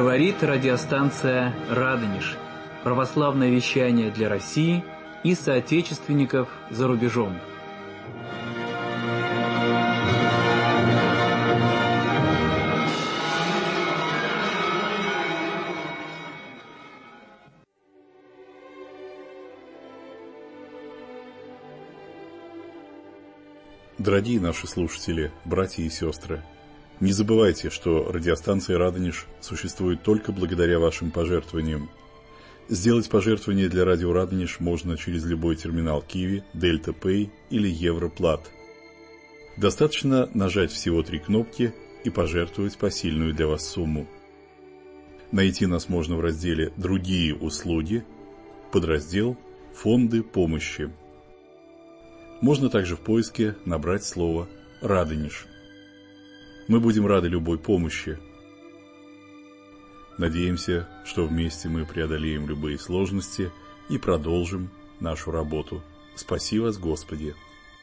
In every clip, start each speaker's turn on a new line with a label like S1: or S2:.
S1: Говорит радиостанция «Радонеж». Православное вещание для России и соотечественников за рубежом.
S2: Дорогие наши слушатели, братья и сестры, не забывайте, что радиостанция «Радонеж» существует только благодаря вашим пожертвованиям. Сделать пожертвование для радио «Радонеж» можно через любой терминал Киви, Дельта Пэй или Европлат. Достаточно нажать всего 3 кнопки и пожертвовать посильную для вас сумму. Найти нас можно в разделе «Другие услуги», подраздел «Фонды помощи». Можно также в поиске набрать слово «Радонеж». Мы будем рады любой помощи. Надеемся, что вместе мы преодолеем любые сложности и продолжим нашу работу. Спаси вас, Господи!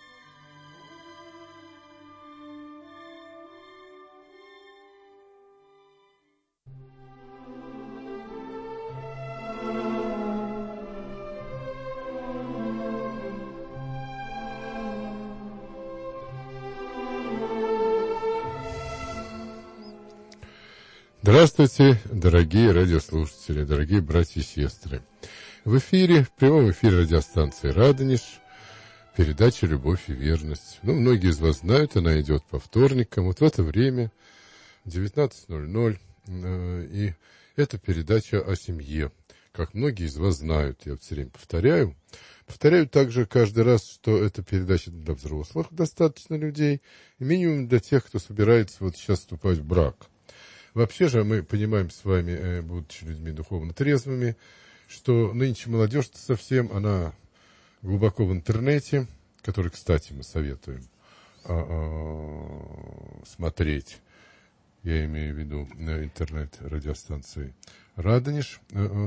S3: Здравствуйте, дорогие радиослушатели, дорогие братья и сестры. В прямом эфире радиостанции «Радонеж», передача «Любовь и верность». Многие из вас знают, она идет по вторникам, вот в это время, 19:00, и это передача о семье. Как многие из вас знают, я все время повторяю. Повторяю также каждый раз, что это передача для взрослых, достаточно людей, и минимум для тех, кто собирается вот сейчас вступать в брак. Вообще же мы понимаем с вами, будучи людьми духовно трезвыми, что нынче молодежь-то совсем, она глубоко в интернете, который, кстати, мы советуем смотреть, я имею в виду интернет-радиостанции «Радонеж»,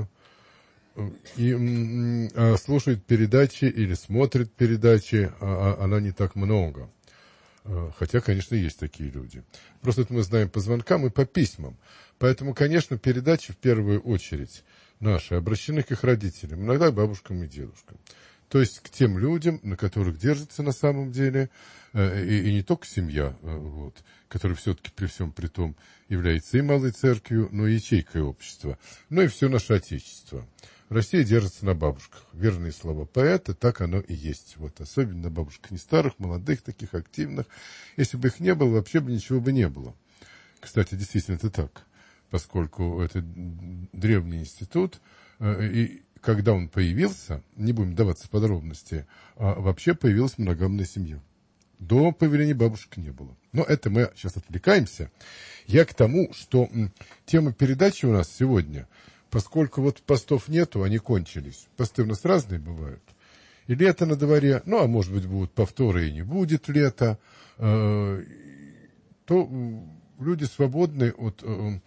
S3: и слушает передачи или смотрит передачи, она не так много. Хотя, конечно, есть такие люди. Просто это мы знаем по звонкам и по письмам. Поэтому, конечно, передачи в первую очередь наши обращены к их родителям, иногда к бабушкам и дедушкам. То есть к тем людям, на которых держится на самом деле, и не только семья, которая все-таки при всем при том является и малой церковью, но и ячейкой общества, но и все наше Отечество. Россия держится на бабушках. Верные слова поэта, так оно и есть. Особенно на бабушках не старых, молодых, таких активных. Если бы их не было, вообще бы ничего бы не было. Кстати, действительно это так. Поскольку это древний институт, и когда он появился, не будем вдаваться в подробности, вообще появилась моногамная семья. До появления бабушек не было. Но это мы сейчас отвлекаемся. Я к тому, что тема передачи у нас сегодня... Поскольку постов нету, они кончились. Посты у нас разные бывают. И лето на дворе, а может быть будут повторы и не будет лета, то люди свободны от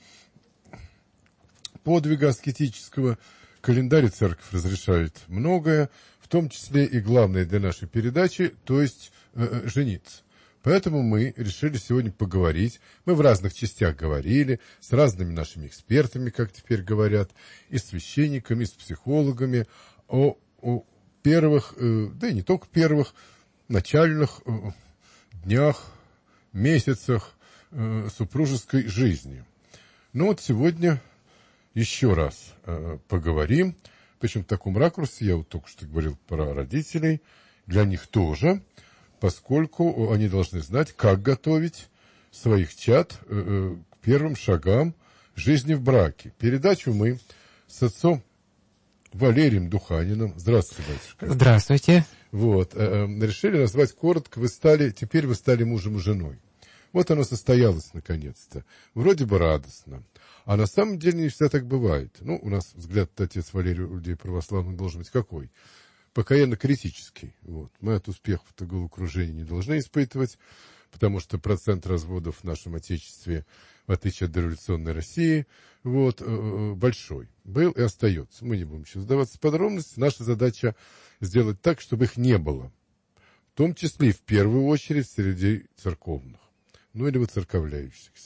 S3: подвига аскетического. Календарь церковь разрешает многое, в том числе и главное для нашей передачи, то есть жениться. Поэтому мы решили сегодня поговорить. Мы в разных частях говорили, с разными нашими экспертами, как теперь говорят, и с священниками, и с психологами, о первых, да и не только первых, начальных днях, месяцах супружеской жизни. Сегодня еще раз поговорим, причем в таком ракурсе, я только что говорил про родителей, для них тоже, поскольку они должны знать, как готовить своих чад к первым шагам жизни в браке. Передачу мы с отцом Валерием Духаниным. Здравствуйте, батюшка.
S4: Здравствуйте.
S3: Решили назвать коротко, теперь вы стали мужем и женой. Оно состоялось наконец-то. Вроде бы радостно. А на самом деле не всегда так бывает. У нас взгляд отец Валерий у людей православных должен быть какой? Покаянно-критический. Мы от успехов-то головокружения не должны испытывать, потому что процент разводов в нашем Отечестве, в отличие от дореволюционной России, большой. Был и остается. Мы не будем сейчас вдаваться в подробности. Наша задача сделать так, чтобы их не было. В том числе и в первую очередь среди церковных. Или воцерковляющихся.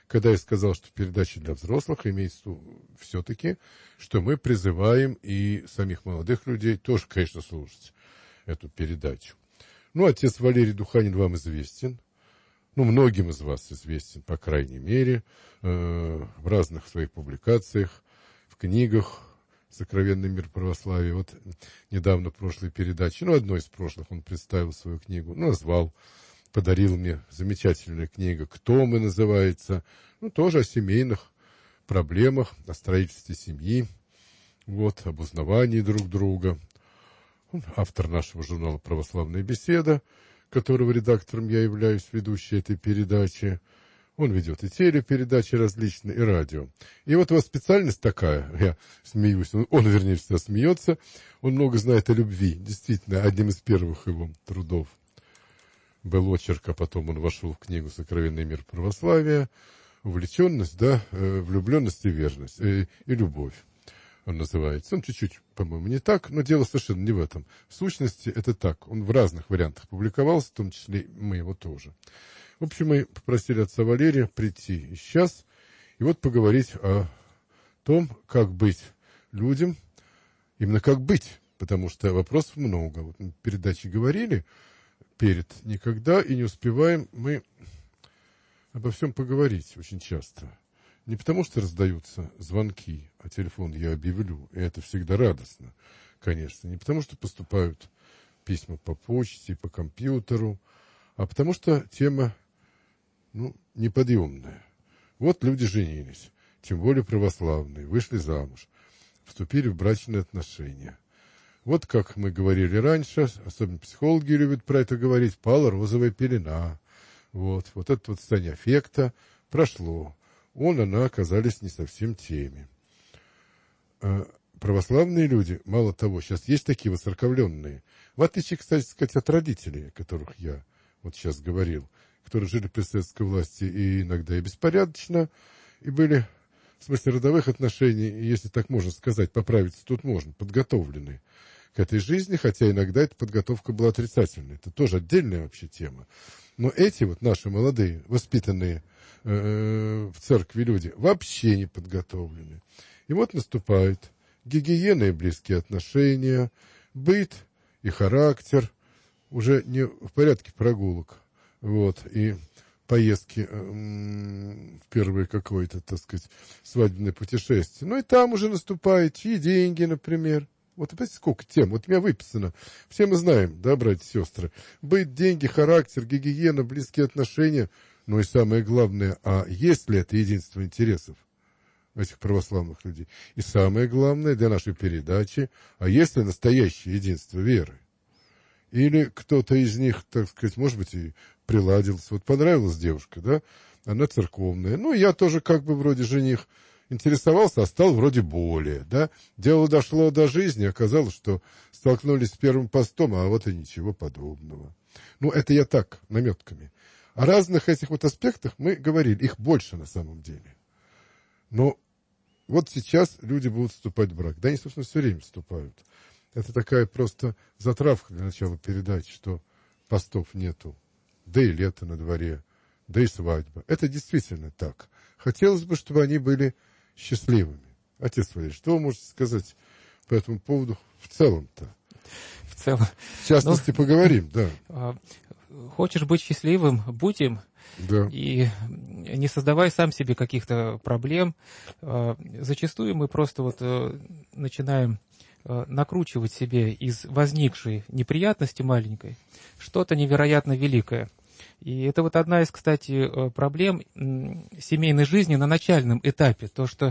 S3: когда я сказал, что передача для взрослых, имеется все-таки, что мы призываем и самих молодых людей тоже, конечно, слушать эту передачу. Ну, отец Валерий Духанин вам известен. Ну, многим из вас известен, по крайней мере, в разных своих публикациях, в книгах «Сокровенный мир православия». Вот недавно в прошлой передаче, одной из прошлых, он представил свою книгу, назвал, подарил мне замечательная книга «Кто мы» называется, тоже о семейных проблемах, о строительстве семьи, об узнавании друг друга. Он автор нашего журнала «Православная беседа», которого редактором я являюсь, ведущий этой передачи. Он ведет и телепередачи различные, и радио. И вот его специальность такая, я смеюсь, он вернее всегда смеется, он много знает о любви. Действительно, одним из первых его трудов был очерк, а потом он вошел в книгу «Сокровенный мир православия». Увлеченность, влюбленность и верность, и любовь. Он называется. Он чуть-чуть, по-моему, не так, но дело совершенно не в этом. В сущности, это так. Он в разных вариантах публиковался, в том числе мы его тоже. В общем, мы попросили отца Валерия прийти и сейчас, и поговорить о том, как быть людям, именно как быть, потому что вопросов много. Вот мы в передаче говорили перед никогда, и не успеваем мы обо всем поговорить очень часто. Не потому, что раздаются звонки, а телефон я объявлю, и это всегда радостно, конечно. Не потому, что поступают письма по почте, по компьютеру, а потому что тема, неподъемная. Вот люди женились, тем более православные, вышли замуж, вступили в брачные отношения. Вот как мы говорили раньше, особенно психологи любят про это говорить, пала розовая пелена. Вот это состояние аффекта прошло. Она оказались не совсем теми. Православные люди, мало того, сейчас есть такие воцерковленные, в отличие, кстати сказать, от родителей, о которых я сейчас говорил, которые жили при советской власти и иногда и беспорядочно, и были, в смысле родовых отношений, если так можно сказать, поправиться тут можно, подготовлены к этой жизни, хотя иногда эта подготовка была отрицательной. Это тоже отдельная вообще тема. Но эти наши молодые, воспитанные в церкви люди, вообще не подготовлены. И наступает гигиена и близкие отношения, быт и характер, уже не в порядке прогулок, и поездки в первое какое-то, свадебное путешествие. И там уже наступает и деньги, например. Опять сколько тем. У меня выписано. Все мы знаем, братья и сестры. Быт, деньги, характер, гигиена, близкие отношения. И самое главное, есть ли это единство интересов этих православных людей? И самое главное для нашей передачи, есть ли настоящее единство веры? Или кто-то из них, может быть, и приладился. Понравилась девушка, она церковная. Я тоже вроде жених. Интересовался, а стал вроде более, Дело дошло до жизни, оказалось, что столкнулись с первым постом, и ничего подобного. Это я так, наметками. О разных этих аспектах мы говорили, их больше на самом деле. Но сейчас люди будут вступать в брак. Да, они, собственно, все время вступают. Это такая просто затравка для начала передачи, что постов нету, да и лето на дворе, да и свадьба. Это действительно так. Хотелось бы, чтобы они были счастливыми. Отец Валерий, что вы можете сказать по этому поводу в целом-то?
S1: В целом.
S3: В частности, поговорим,
S1: Хочешь быть счастливым, будь им.
S3: Да.
S1: И не создавай сам себе каких-то проблем. Зачастую мы просто начинаем накручивать себе из возникшей неприятности маленькой что-то невероятно великое. И это одна из, кстати, проблем семейной жизни на начальном этапе. То, что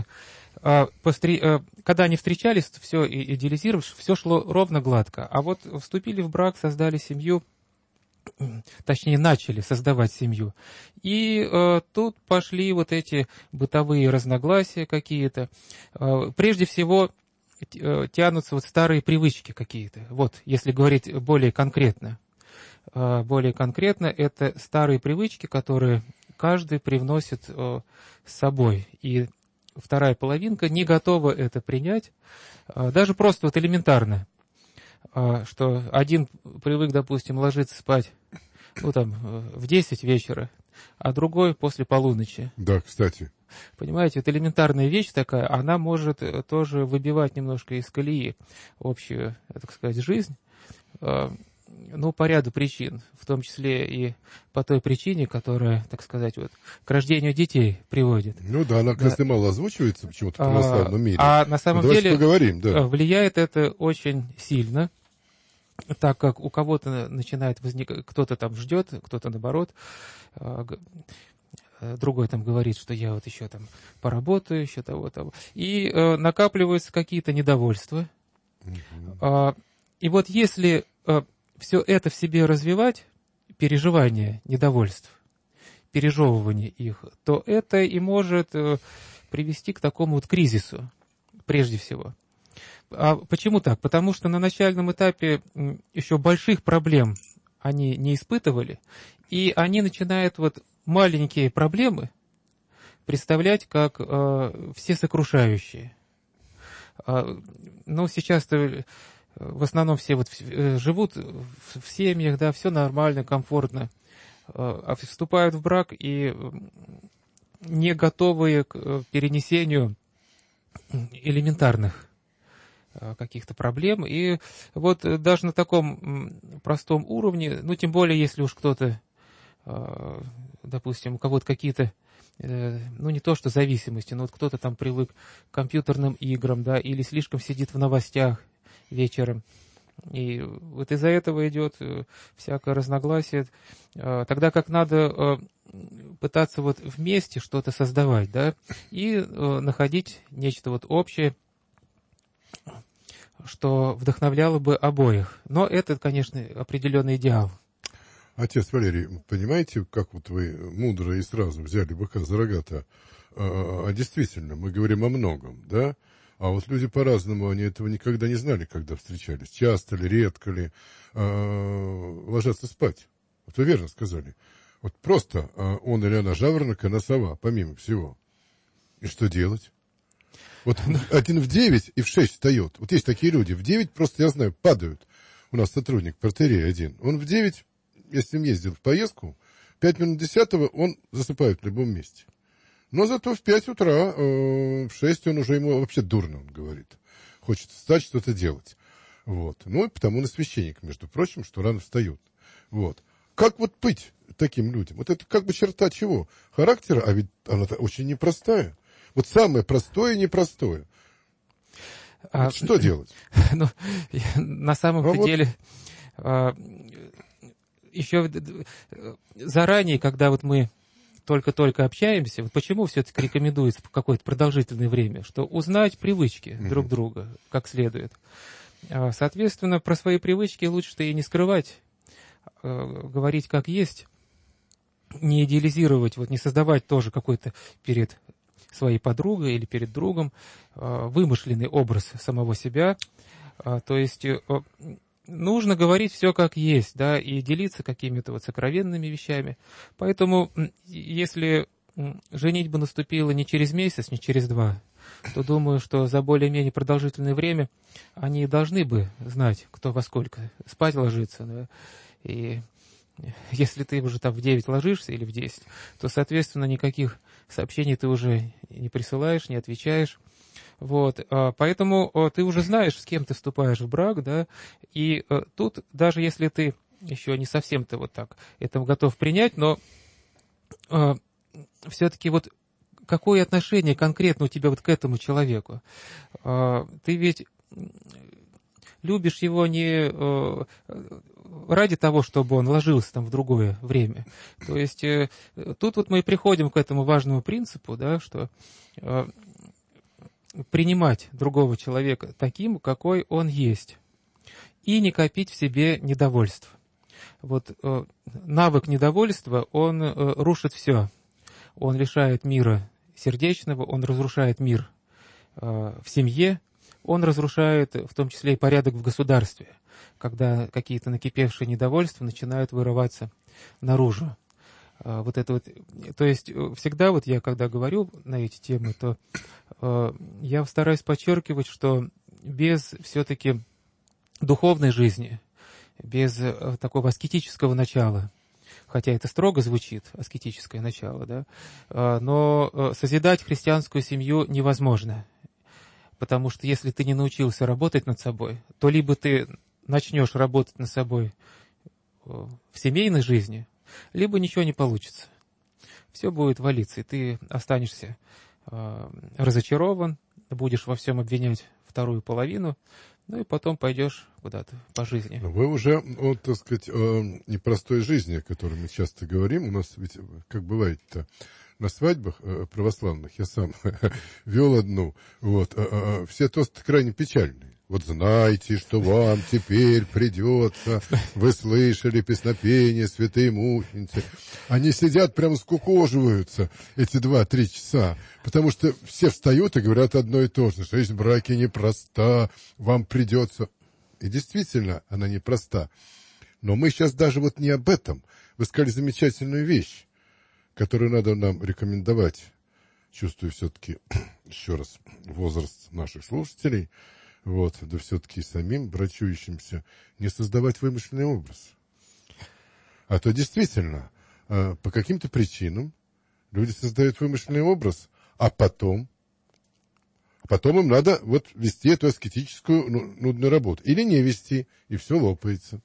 S1: когда они встречались, все идеализировали, все шло ровно гладко. А вступили в брак, создали семью, точнее, начали создавать семью. И тут пошли эти бытовые разногласия какие-то. Прежде всего, тянутся старые привычки какие-то. Если говорить более конкретно. Более конкретно, это старые привычки, которые каждый привносит с собой. И вторая половинка не готова это принять, даже просто элементарно. Что один привык, допустим, ложиться спать в 10 вечера, а другой после полуночи.
S3: Да, кстати.
S1: Понимаете, это элементарная вещь такая, она может тоже выбивать немножко из колеи общую, так сказать, жизнь. Ну, по ряду причин, в том числе и по той причине, которая, так сказать, вот, к рождению детей приводит.
S3: Ну да, она, кажется, мало озвучивается почему-то в православном мире.
S1: А на самом деле
S3: поговорим, да.
S1: Влияет это очень сильно, так как у кого-то начинает возникать, кто-то там ждет, кто-то наоборот, другой там говорит, что я вот еще там поработаю, еще того. И накапливаются какие-то недовольства. И вот если все это в себе развивать, переживание недовольств, пережевывание их, то это и может привести к такому вот кризису, прежде всего. А почему так? Потому что на начальном этапе еще больших проблем они не испытывали, и они начинают вот маленькие проблемы представлять как всесокрушающие. Но сейчас-то в основном все вот живут в семьях, да, все нормально, комфортно, а вступают в брак и не готовые к перенесению элементарных каких-то проблем. И вот даже на таком простом уровне, ну, тем более, если уж кто-то, допустим, у кого-то какие-то, ну, не то что зависимости, но вот кто-то там привык к компьютерным играм, да, или слишком сидит в новостях вечером. И вот из-за этого идет всякое разногласие. Тогда как надо пытаться вот вместе что-то создавать, да, и находить нечто вот общее, что вдохновляло бы обоих. Но это, конечно, определенный идеал.
S3: Отец Валерий, понимаете, как вот вы мудро и сразу взяли быка за рога-то? А действительно, мы говорим о многом, да? А вот люди по-разному, они этого никогда не знали, когда встречались. Часто ли, редко ли ложатся спать. Вот вы верно сказали. Вот просто он или она жаворонок, она сова, помимо всего. И что делать? Вот один в 9 и в 6 встает. Вот есть такие люди. В 9 просто, я знаю, падают. У нас сотрудник портерей один. Он в 9, если ездил в поездку, 5 минут 10 он засыпает в любом месте. Но зато в 5 утра, в 6 он уже ему вообще дурно, он говорит. Хочет встать, что-то делать. Вот. Ну, и потому он и священник, между прочим, что рано встает. Вот. Как вот быть таким людям? Вот это как бы черта чего? Характера, а ведь она очень непростая. Вот самое простое и непростое. Вот что делать?
S1: Ну, на самом деле, еще заранее, когда вот мы только-только общаемся, вот почему все-таки рекомендуется какое-то продолжительное время, что узнать привычки друг друга как следует. Соответственно, про свои привычки лучше-то и не скрывать, говорить как есть, не идеализировать, вот не создавать тоже какой-то перед своей подругой или перед другом вымышленный образ самого себя. То есть нужно говорить все как есть, да, и делиться какими-то вот сокровенными вещами. Поэтому, если женитьба наступила не через месяц, не через 2, то думаю, что за более-менее продолжительное время они должны бы знать, кто во сколько спать ложится. Да? И если ты уже там в 9 ложишься или в 10, то, соответственно, никаких сообщений ты уже не присылаешь, не отвечаешь. Вот, поэтому ты уже знаешь, с кем ты вступаешь в брак, да, и тут, даже если ты еще не совсем-то вот так это готов принять, но все-таки вот какое отношение конкретно у тебя вот к этому человеку? Ты ведь любишь его не ради того, чтобы он ложился там в другое время. То есть тут вот мы и приходим к этому важному принципу, да, что принимать другого человека таким, какой он есть, и не копить в себе недовольств. Вот навык недовольства, он рушит все. Он лишает мира сердечного, он разрушает мир в семье, он разрушает в том числе и порядок в государстве, когда какие-то накипевшие недовольства начинают вырываться наружу. Вот это вот, то есть всегда вот я, когда говорю на эти темы, то я стараюсь подчеркивать, что без все-таки духовной жизни, без такого аскетического начала, хотя это строго звучит, аскетическое начало, да, но созидать христианскую семью невозможно, потому что если ты не научился работать над собой, то либо ты начнешь работать над собой в семейной жизни, либо ничего не получится. Все будет валиться, и ты останешься разочарован, будешь во всем обвинять вторую половину, ну и потом пойдешь куда-то по жизни.
S3: Вы уже о, так сказать, о непростой жизни, о которой мы часто говорим. У нас ведь, как бывает-то, на свадьбах православных, я сам вел одну, вот, все тосты крайне печальные. Вот знайте, что вам теперь придется, вы слышали песнопение святые мученицы. Они сидят, прям скукоживаются эти 2-3 часа, потому что все встают и говорят одно и то же, что жизнь в браке непроста, вам придется. И действительно, она непроста. Но мы сейчас даже вот не об этом. Вы сказали замечательную вещь, которую надо нам рекомендовать. Чувствую все-таки, еще раз, возраст наших слушателей, вот, да все-таки самим брачующимся не создавать вымышленный образ. А то действительно, по каким-то причинам люди создают вымышленный образ, а потом им надо вот вести эту аскетическую нудную работу. Или не вести, и все лопается.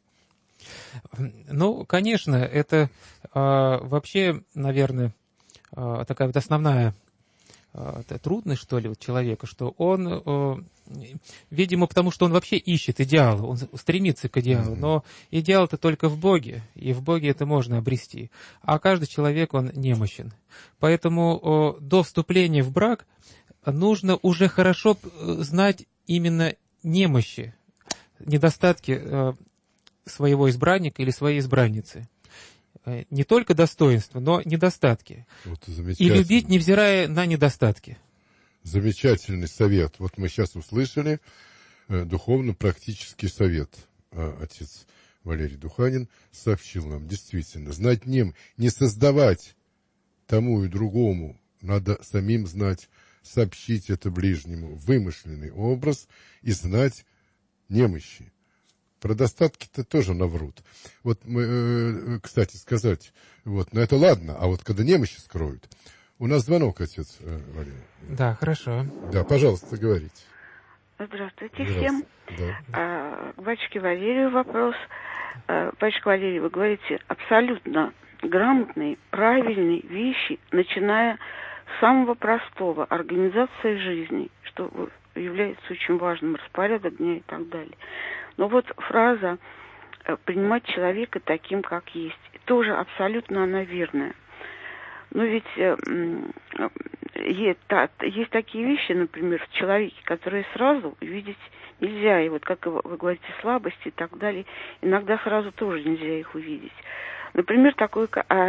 S1: Ну, конечно, это вообще, наверное, такая вот основная трудность, что ли, вот человека, что он, видимо, потому что он вообще ищет идеал, он стремится к идеалу, но идеал-то только в Боге, и в Боге это можно обрести. А каждый человек, он немощен. Поэтому до вступления в брак нужно уже хорошо знать именно немощи, недостатки своего избранника или своей избранницы. Не только достоинства, но недостатки. Вот и любить, невзирая на недостатки.
S3: Замечательный совет. Вот мы сейчас услышали духовно-практический совет. Отец Валерий Духанин сообщил нам. Действительно, знать не создавать тому и другому, надо самим знать, сообщить это ближнему, вымышленный образ и знать немощи. Про достатки-то тоже наврут. Вот мы, кстати сказать, вот, но это ладно, а вот когда немощи скроют. У нас звонок, отец Валерий.
S1: Да, хорошо.
S3: Да, пожалуйста, говорите.
S4: Здравствуйте всем. Да. К батюшке Валерию вопрос. Батюшка Валерий, вы говорите абсолютно грамотные, правильные вещи, начиная с самого простого, организации жизни, что является очень важным, распорядок дня и так далее. Но вот фраза «принимать человека таким, как есть» тоже абсолютно она верная. Но ведь есть такие вещи, например, в человеке, которые сразу видеть нельзя. И вот, как вы говорите, слабости и так далее, иногда сразу тоже нельзя их увидеть. Например, такой,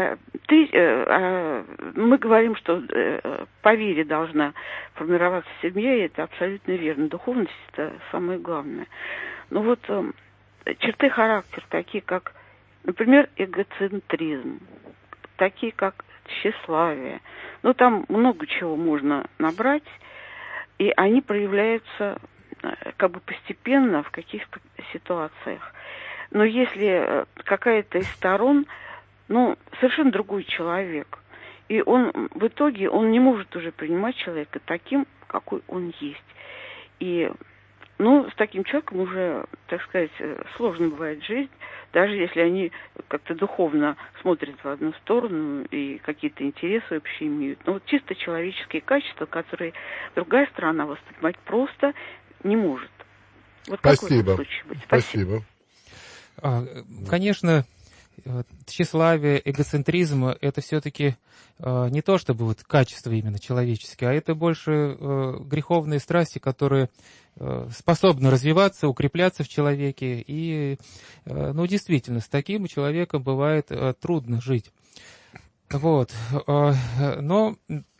S4: мы говорим, что по вере должна формироваться семья, и это абсолютно верно. Духовность – это самое главное. Но вот черты характера, такие как, например, эгоцентризм, такие как тщеславие, ну там много чего можно набрать, и они проявляются как бы постепенно в каких-то ситуациях. Но если какая-то из сторон, совершенно другой человек, и он в итоге он не может уже принимать человека таким, какой он есть. И с таким человеком уже, так сказать, сложно бывает жизнь, даже если они как-то духовно смотрят в одну сторону и какие-то интересы общие имеют. Но вот чисто человеческие качества, которые другая сторона воспринимать просто не может. Вот
S3: спасибо.
S4: Такой случай быть. Спасибо.
S1: Конечно, тщеславие, эгоцентризм – это все-таки не то чтобы вот качество именно человеческие, а это больше греховные страсти, которые способны развиваться, укрепляться в человеке. И, действительно, с таким человеком бывает трудно жить. Вот. Но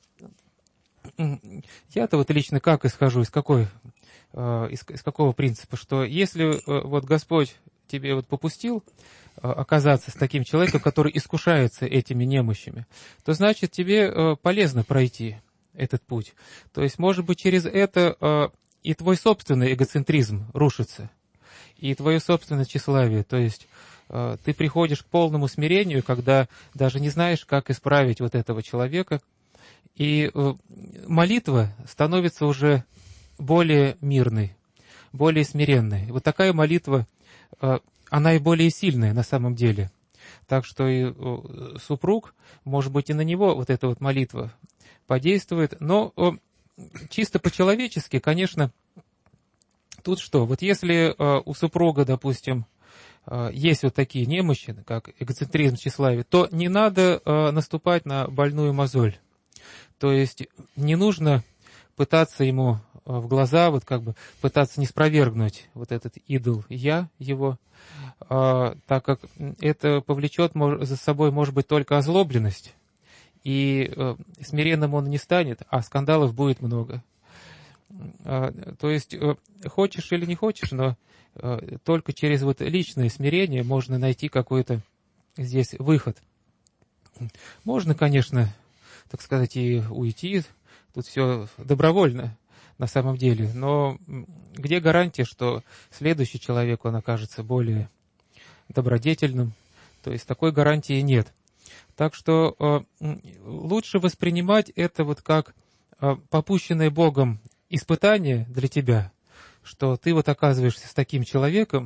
S1: я-то вот лично как исхожу, из какого принципа, что если вот Господь тебе вот попустил оказаться с таким человеком, который искушается этими немощами, то значит тебе полезно пройти этот путь. То есть, может быть, через это и твой собственный эгоцентризм рушится, и твое собственное тщеславие. То есть ты приходишь к полному смирению, когда даже не знаешь, как исправить вот этого человека. И молитва становится уже более мирной, более смиренной. Вот такая молитва, она и более сильная на самом деле. Так что и супруг, может быть, и на него вот эта вот молитва подействует. Но чисто по-человечески, конечно, тут что? Вот если у супруга, допустим, есть вот такие немощи, как эгоцентризм, тщеславие, то не надо наступать на больную мозоль. То есть не нужно пытаться ему в глаза, вот как бы пытаться не спровергнуть вот этот идол «я» его, так как это повлечет за собой, может быть, только озлобленность, и смиренным он не станет, а скандалов будет много. То есть хочешь или не хочешь, но только через вот личное смирение можно найти какой-то здесь выход. Можно, конечно, так сказать, и уйти, тут все добровольно на самом деле, но где гарантия, что следующий человек, он окажется более добродетельным? То есть такой гарантии нет. Так что лучше воспринимать это вот как попущенное Богом испытание для тебя, что ты вот оказываешься с таким человеком,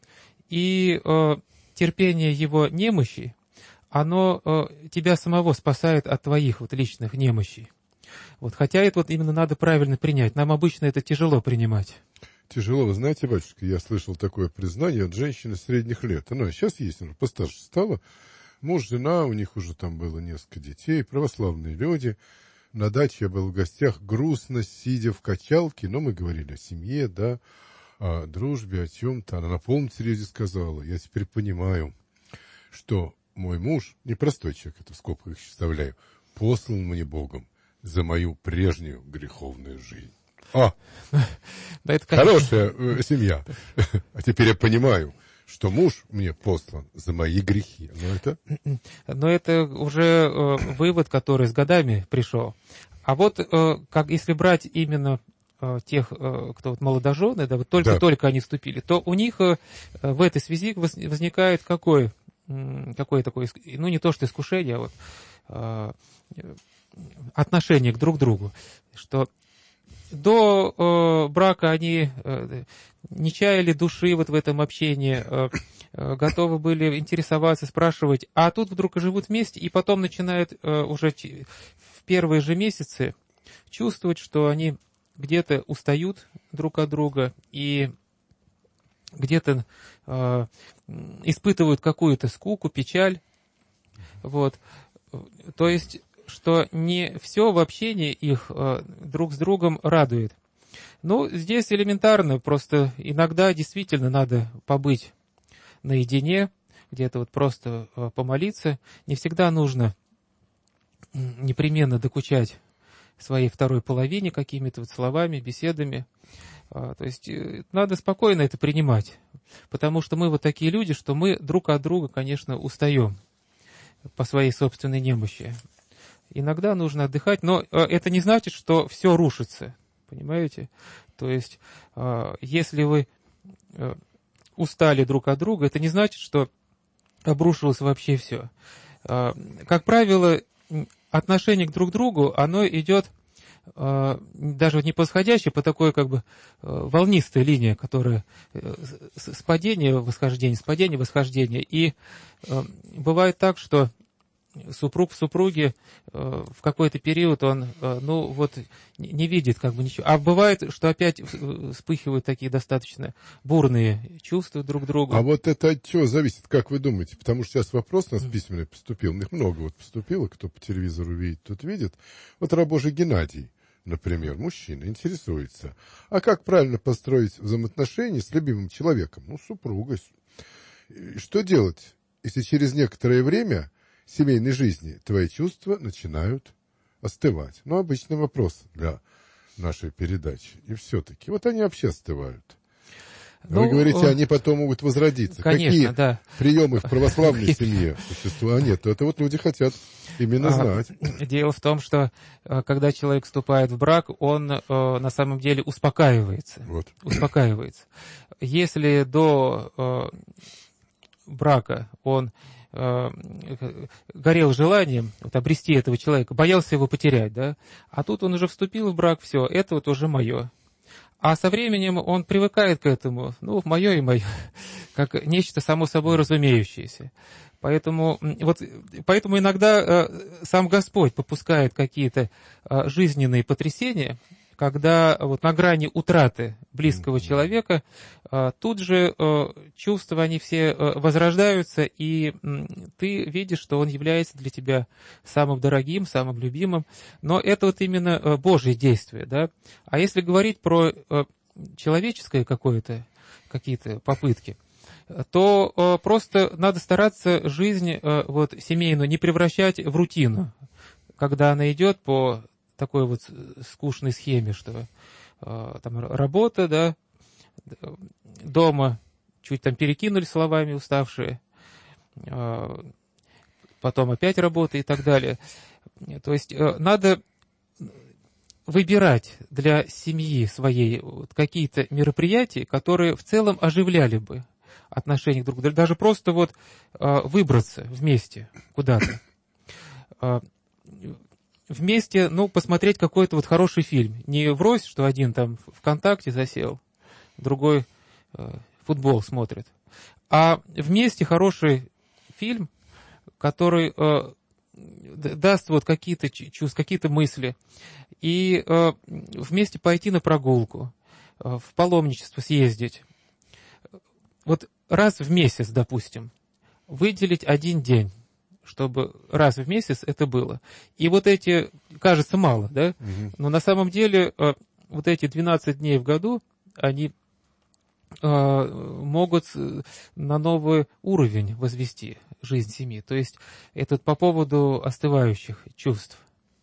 S1: и терпение его немощи, оно тебя самого спасает от твоих вот личных немощей. Вот, хотя это вот именно надо правильно принять. Нам обычно это тяжело принимать.
S3: Тяжело. Вы знаете, батюшка, я слышал такое признание от женщины средних лет. Она сейчас есть, она постарше стала. Муж, жена, у них уже там было несколько детей, православные люди. На даче я был в гостях, грустно сидя в качалке, но мы говорили о семье, да, о дружбе, о чем-то. Она на полном серьезе сказала: я теперь понимаю, что мой муж, непростой человек, это в скобках вставляю, послан мне Богом за мою прежнюю греховную жизнь. Да, это, конечно, хорошая семья. А теперь я понимаю, что муж мне послан за мои грехи. Но это уже вывод, который с годами пришел. А вот как если брать именно тех, кто вот молодожены, да, вот только они вступили, то у них в этой связи возникает какое такое, ну не то что искушение, а вот отношение к друг другу, что до брака они не чаяли души вот в этом общении, готовы были интересоваться, спрашивать, а тут вдруг живут вместе, и потом начинают уже в первые же месяцы чувствовать, что они где-то устают друг от друга и где-то испытывают какую-то скуку, печаль. Вот. То есть, что не все в общении их друг с другом радует. Ну, здесь элементарно, просто иногда действительно надо побыть наедине, где-то вот просто помолиться. Не всегда нужно непременно докучать своей второй половине какими-то вот словами, беседами. То есть надо спокойно это принимать, потому что мы вот такие люди, что мы друг от друга, конечно, устаем по своей собственной немощи. Иногда нужно отдыхать, но это не значит, что все рушится, понимаете? То есть если вы устали друг от друга, это не значит, что обрушилось вообще все. Как правило, отношение к друг другу, оно идет даже не по восходящей, по такой как бы волнистой линии, которая с падения восхождения, с падения восхождения. И бывает так, что супруг в супруге в какой-то период он, ну вот, не видит как бы ничего. А бывает, что опять вспыхивают такие достаточно бурные чувства друг к другу. А вот это от чего зависит, как вы думаете? Потому что сейчас вопрос у нас письменный поступил, их много вот поступило, кто по телевизору видит, тот видит. Вот рабожий Геннадий, например, мужчина, интересуется. А как правильно построить взаимоотношения с любимым человеком? Ну, с супругой. И что делать, если через некоторое время семейной жизни твои чувства начинают остывать? Ну, обычный вопрос для нашей передачи. И все-таки, вот они вообще остывают. Вы говорите, они потом могут возродиться.
S1: Конечно,
S3: какие
S1: да.
S3: приемы в православной семье существуют? А нет, это вот люди хотят именно знать.
S1: Дело в том, что когда человек вступает в брак, он на самом деле успокаивается.
S3: Вот.
S1: Успокаивается. Если до брака, он горел желанием вот, обрести этого человека, боялся его потерять, да, а тут он уже вступил в брак, все, это вот уже мое. А со временем он привыкает к этому, ну, мое и мое, как нечто само собой разумеющееся. Поэтому иногда сам Господь попускает какие-то жизненные потрясения, когда вот на грани утраты близкого человека тут же чувства, они все возрождаются, и ты видишь, что он является для тебя самым дорогим, самым любимым. Но это вот именно Божье действие, да. А если говорить про человеческое какие-то попытки, то просто надо стараться жизнь вот, семейную не превращать в рутину, когда она идет по такой вот скучной схеме, что там работа, да, дома чуть там перекинули словами уставшие, потом опять работа и так далее. То есть надо выбирать для семьи своей вот какие-то мероприятия, которые в целом оживляли бы отношения друг к другу, даже просто вот выбраться вместе куда-то. Вместе, ну, посмотреть какой-то вот хороший фильм. Не врозь, что один там ВКонтакте засел, другой футбол смотрит. А вместе хороший фильм, который даст вот какие-то чувства, какие-то мысли. И вместе пойти на прогулку, в паломничество съездить. Вот раз в месяц, допустим, выделить один день, чтобы раз в месяц это было. И вот эти, кажется, мало, да? Но на самом деле вот эти 12 дней в году, они могут на новый уровень возвести жизнь семьи. То есть это по поводу остывающих чувств.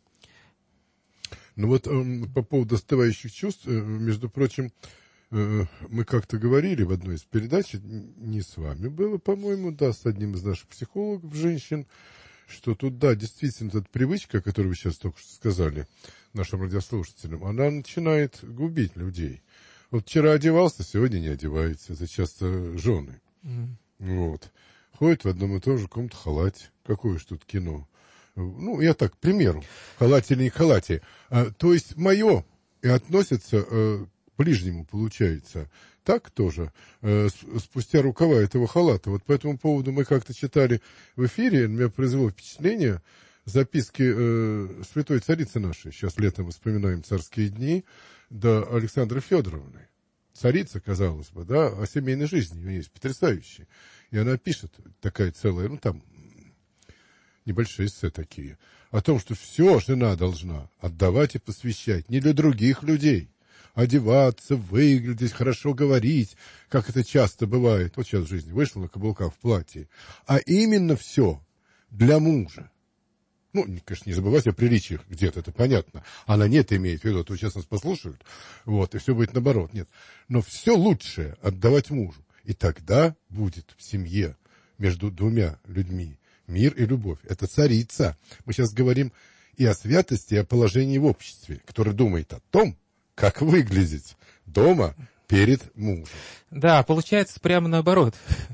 S3: Ну вот по поводу остывающих чувств, между прочим, мы как-то говорили в одной из передач, не с вами было, по-моему, да, с одним из наших психологов, женщин, что тут, да, действительно, эта привычка, которую вы сейчас только что сказали нашим радиослушателям, она начинает губить людей. Вот вчера одевался, сегодня не одевается. Это часто жены. Вот. Ходят в одном и том же каком-то халате. Какое уж тут кино. Ну, я так, к примеру. Халате или не халате. То есть мое и относится к ближнему, получается. Так тоже. Спустя рукава этого халата. Вот по этому поводу мы как-то читали в эфире. Меня произвело впечатление записки святой царицы нашей. Сейчас летом мы вспоминаем царские дни. Да, Александры Федоровны. Царица, казалось бы, да, о семейной жизни у нее есть потрясающая. И она пишет такая целая, ну там, небольшие эссе такие, о том, что все жена должна отдавать и посвящать не для других людей. Одеваться, выглядеть, хорошо говорить, как это часто бывает. Вот сейчас в жизни вышла на каблуках в платье. А именно все для мужа. Ну, конечно, не забывайте о приличиях где-то, это понятно. Она нет имеет в виду, то сейчас нас послушают, вот, и все будет наоборот. Нет. Но все лучшее отдавать мужу. И тогда будет в семье между двумя людьми мир и любовь. Это царица. Мы сейчас говорим и о святости, и о положении в обществе, которое думает о том, как выглядеть дома перед мужем.
S1: Да, получается прямо наоборот,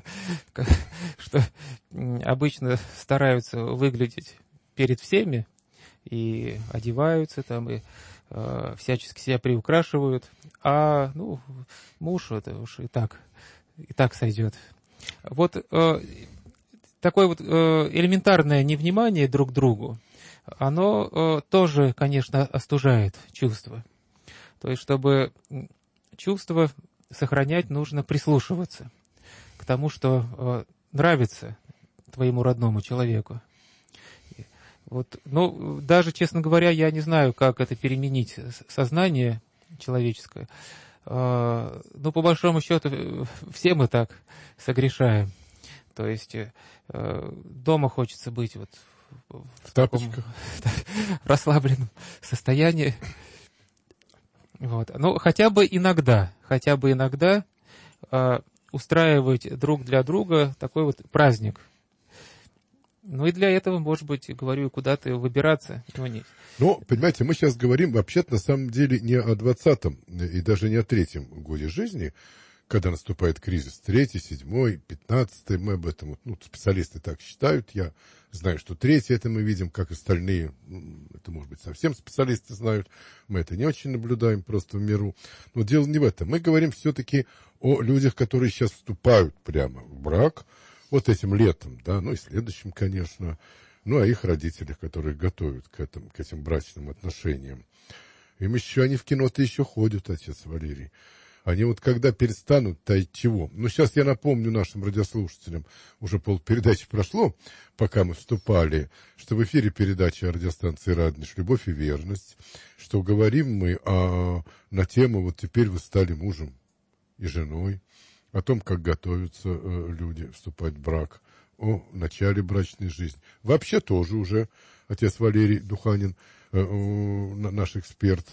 S1: что обычно стараются выглядеть перед всеми и одеваются там, и всячески себя приукрашивают, а ну, муж это уж и так сойдет. Вот такое вот элементарное невнимание друг к другу, оно тоже, конечно, остужает чувства. То есть, чтобы чувства сохранять, нужно прислушиваться к тому, что нравится твоему родному человеку. Вот, ну, даже, честно говоря, я не знаю, как это переменить сознание человеческое. Но по большому счету все мы так согрешаем. То есть дома хочется быть вот в таком расслабленном состоянии. Вот. Ну, хотя бы иногда устраивать друг для друга такой вот праздник. Ну и для этого, может быть, говорю, куда-то выбираться.
S3: Но, понимаете, мы сейчас говорим вообще-то на самом деле не о 20-м и даже не о 3-м годе жизни. когда наступает кризис 3-й, 7-й, 15-й, мы об этом, специалисты так считают, я знаю, что 3-й, это мы видим, как остальные, это, может быть, совсем специалисты знают, мы это не очень наблюдаем просто в миру, но дело не в этом, мы говорим все-таки о людях, которые сейчас вступают прямо в брак, вот этим летом, да, и следующим, конечно, о их родителях, которые готовят к этим брачным отношениям. Им еще, они в кино-то еще ходят, отец Валерий. Они вот когда перестанут таить чего? Сейчас я напомню нашим радиослушателям, уже полпередачи прошло, пока мы вступали, что в эфире передача радиостанции «Радонеж. Любовь и верность», что говорим мы на тему «Вот теперь вы стали мужем и женой», о том, как готовятся люди вступать в брак, о начале брачной жизни. Вообще тоже уже отец Валерий Духанин, наш эксперт,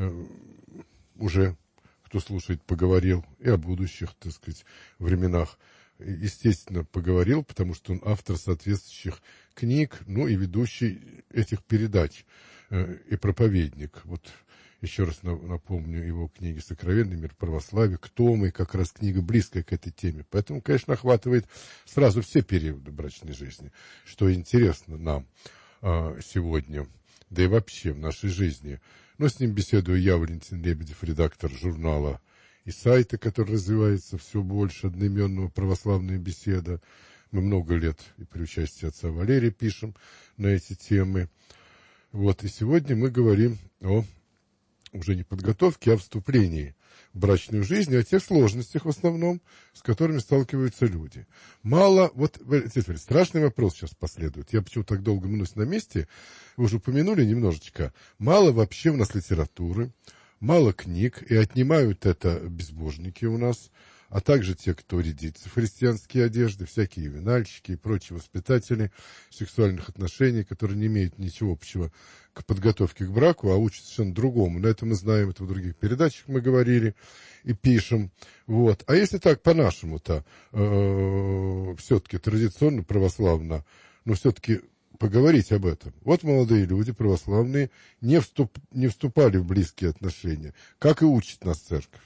S3: уже, кто слушает, поговорил и о будущих, так сказать, временах. Естественно, поговорил, потому что он автор соответствующих книг, и ведущий этих передач, и проповедник. Вот еще раз напомню его книги «Сокровенный мир православия», «Кто мы», как раз книга близкая к этой теме. Поэтому, конечно, охватывает сразу все периоды брачной жизни, что интересно нам сегодня, да и вообще в нашей жизни. С ним беседую я, Валентин Лебедев, редактор журнала и сайта, который развивается все больше, одноименного «Православная беседа». Мы много лет и при участии отца Валерия пишем на эти темы. И сегодня мы говорим о уже не подготовке, а вступлении в брачную жизнь, о тех сложностях в основном, с которыми сталкиваются люди. Мало, страшный вопрос сейчас последует, я почему так долго мнусь на месте, вы уже упомянули немножечко, мало вообще у нас литературы, мало книг, и отнимают это безбожники у нас, а также те, кто рядится в христианские одежды, всякие винальщики и прочие воспитатели сексуальных отношений, которые не имеют ничего общего к подготовке к браку, а учат совершенно другому. На это мы знаем, это в других передачах мы говорили и пишем. А если так по-нашему-то, все-таки традиционно, православно, все-таки поговорить об этом. Молодые люди православные не вступали в близкие отношения, как и учит нас церковь.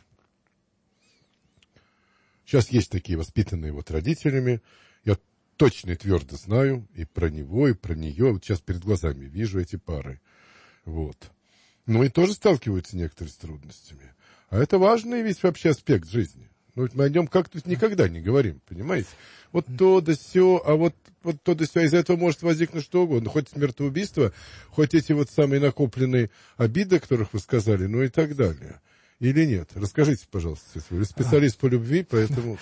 S3: Сейчас есть такие воспитанные родителями. Я точно и твердо знаю и про него, и про нее. Сейчас перед глазами вижу эти пары. И тоже сталкиваются некоторые с трудностями. А это важный ведь вообще аспект жизни. Ведь мы о нем как-то никогда не говорим, понимаете? То да сё, а то да сё. Из-за этого может возникнуть что угодно. Хоть смертоубийство, хоть эти самые накопленные обиды, о которых вы сказали, и так далее. Или нет? Расскажите, пожалуйста, вы специалист по любви, поэтому...